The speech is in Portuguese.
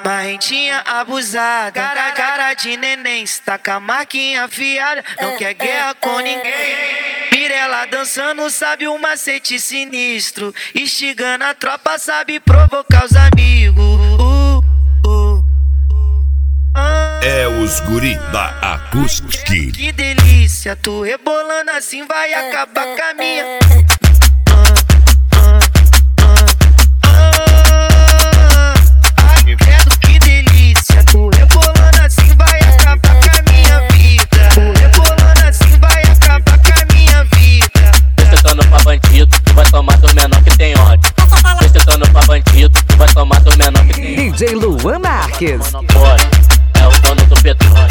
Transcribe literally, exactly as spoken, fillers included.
Marrentinha abusada, cara, cara de neném, está com a marquinha afiada, não quer guerra com ninguém. Mirela dançando, sabe o macete sinistro, instigando a tropa, sabe provocar os amigos. Uh, uh, uh, ah. É os guri da Acústica. Que delícia, tu rebolando assim vai acabar com a minha. D J Luan Marques. É o dono do petróleo.